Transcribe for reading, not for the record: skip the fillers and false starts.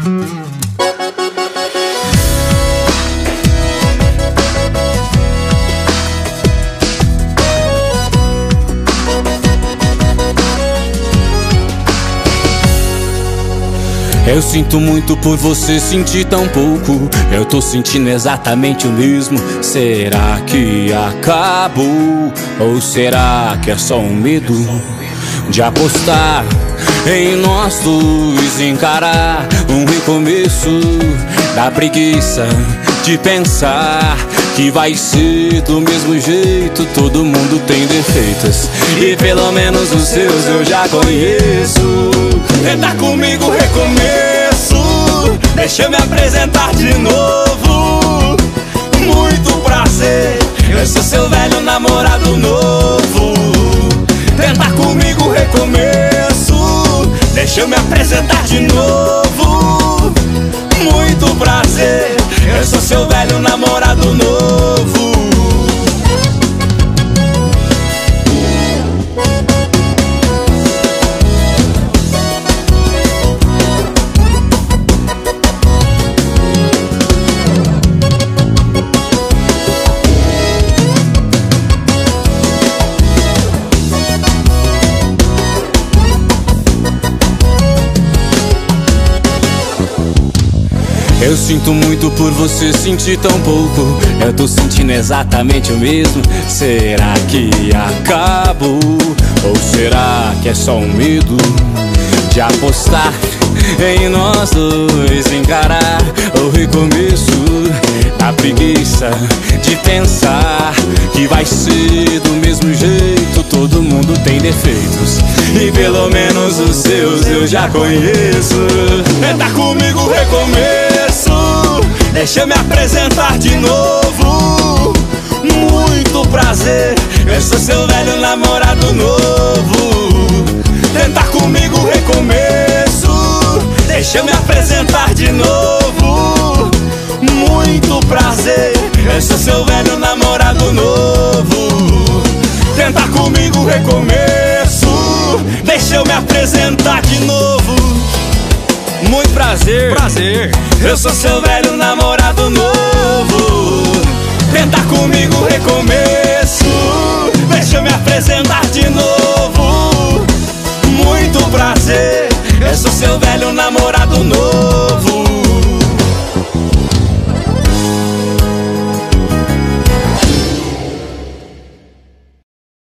Eu sinto muito por você sentir tão pouco. Eu tô sentindo exatamente o mesmo. Será que acabou? Ou será que é só um medo de apostar em nós dois, encarar um recomeço? Da preguiça de pensar que vai ser do mesmo jeito. Todo mundo tem defeitos e pelo menos os seus eu já conheço. Tenta comigo, recomeço. Deixa eu me apresentar de novo. Muito prazer, eu sou seu velho namorado novo. Tenta comigo, recomeço. Deixa eu me apresentar de novo. Muito prazer, eu sou seu velho namorado novo. Eu sinto muito por você sentir tão pouco. Eu tô sentindo exatamente o mesmo. Será que acabou? Ou será que é só um medo de apostar em nós dois, encarar o recomeço? A preguiça de pensar que vai ser do mesmo jeito. Todo mundo tem defeitos e pelo menos os seus eu já conheço. Tenta comigo, recomeço. Deixa eu me apresentar de novo. Muito prazer, eu sou seu velho namorado novo. Tenta comigo, recomeço. Deixa eu me apresentar de novo. Muito prazer, eu sou seu velho namorado novo. Tenta comigo, recomeço. Deixa eu me apresentar de novo. Muito prazer, eu sou seu velho namorado novo. Tenta comigo, recomeço. Deixa eu me apresentar de novo.